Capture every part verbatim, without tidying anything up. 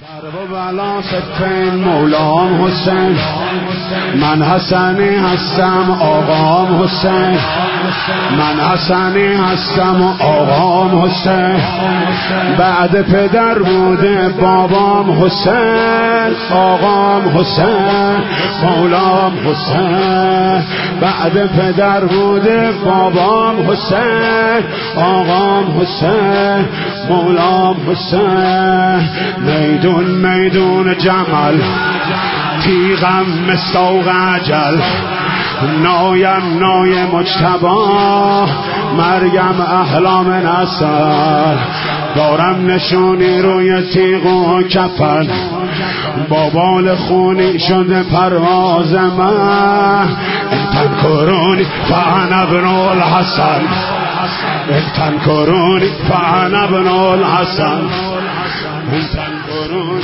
ارباب علا ستین مولام حسین، من حسنی هستم آقام حسین، من حسنی هستم آقام حسین، بعد پدر بوده بابام حسین، آقام حسین مولام حسین، بعد پدر بوده بابام حسین، آقام حسین مولام حسین. میدون میدون جمل تیغم مستوق عجل، نایم نای مجتبا، مرگم احلام نصر، دارم نشونی روی تیغ و کفن، با بال خونی شده پرواز من. انتن کرونی فانا ابن الحسن، انتن کرونی فانا ابن الحسن، انتن کرونی.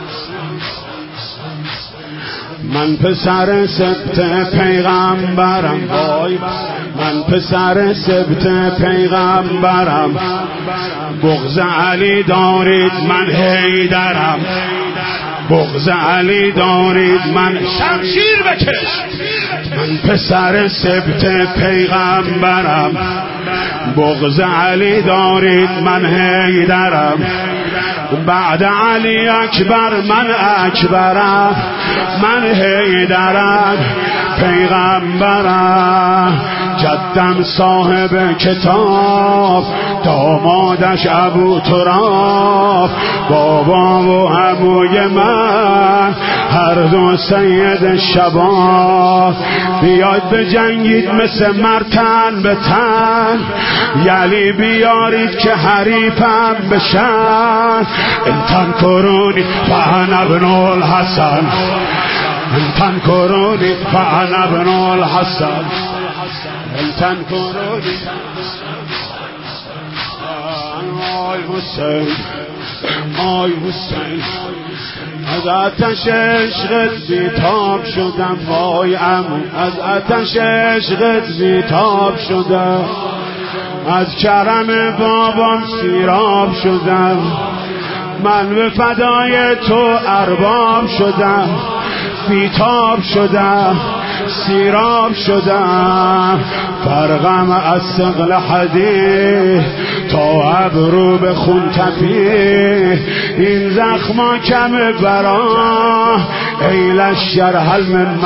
من پسر سبت پیغمبرم، وای من پسر سبت پیغمبرم، بغض علی دارید من حیدرم، بغض علی دارید من شمشیر بکش. من پسر سبت پیغمبرم، بغض علی دارید من حیدرم، بعد علی اکبر من اکبرم، من حیدرم پیغمبرم. جدم صاحب کتاب، دامادش ابو تراب، بابا و عموی من هر دو سید شباب. بیاید بجنگید مثل مرتن به تن، یعنی بیارید که حریفم بشن. انتن کرونی فانا ابن الحسن، انتن کرونی فانا ابن الحسن، انتن کرونی. آی حسین آی حسین، از آتش عشقت بیتاب شدم، وای عمو از آتش عشقت بیتاب شدم، از کرم بابام سیراب شدم، من به فدای تو ارباب شدم، بیتاب شدم سیراب شدم. فرقم از ثقل حدید تا ابرو به خون تپید، این زخما کم برا ایلش شرحل من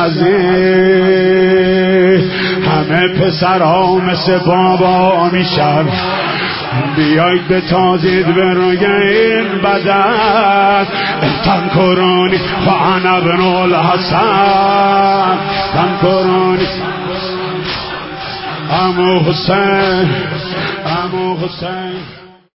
مزید. همه پسرها مثل بابا میشن، بیایید به تازید به روی این بدن. انتن کرونی فانا ابن الحسن، انتن کرونی عمو حسین عمو حسین.